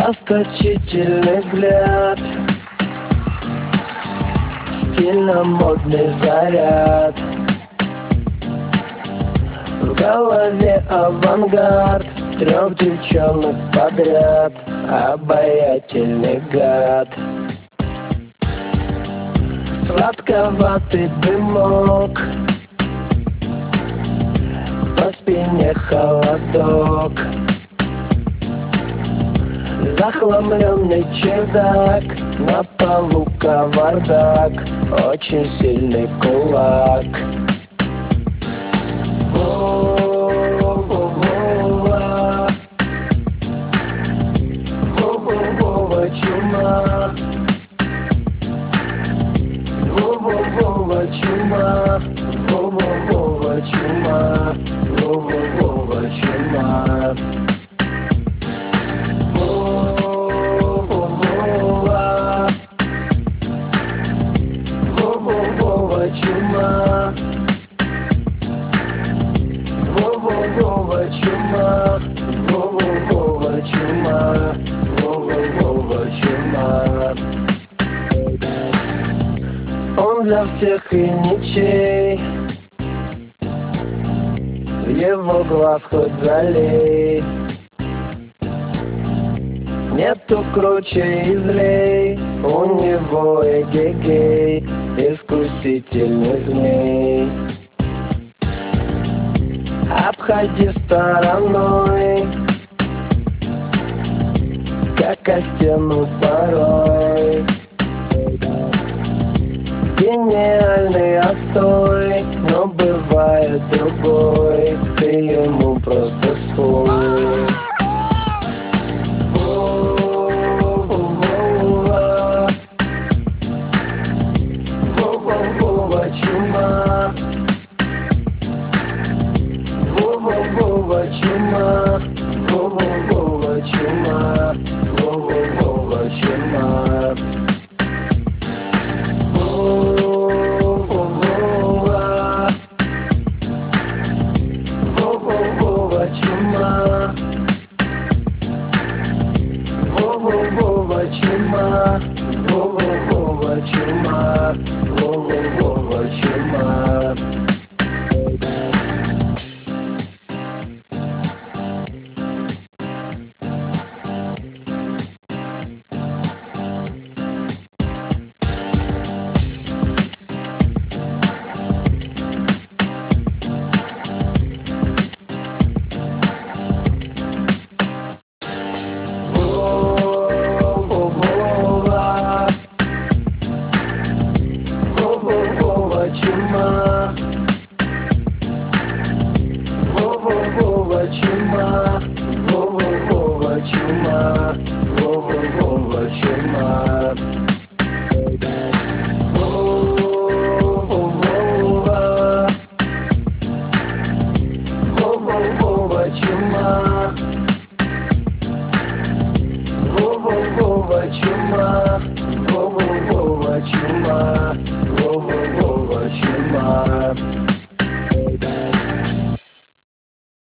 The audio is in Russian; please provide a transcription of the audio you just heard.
Расточительный взгляд, стильно модный заряд, в голове авангард, 3 девчонок подряд, обаятельный гад. Сладковатый дымок, по спине холодок, захламленный чердак, на полу кавардак, очень сильный кулак. Вова, Вова, чума, Вова, чума, Вова, чума, Вова, чума. Вова, чума, Вова, чума, Вова, чума. Он для всех и ничей, в его глаз хоть залей. Нету круче и злей, у него эгегей, искусительный змей. Обходи стороной, как о стену порой. Гениальный отстой, но бывает другой, ты ему просто свой. Вова, чума, Вова, чума, Вова, чума, Вова, чума. Вова, чума, Вова, чума, Вова, чума, Вова, чума. Вова, чума, Вова, чума, Вова, чума. Вова, чума.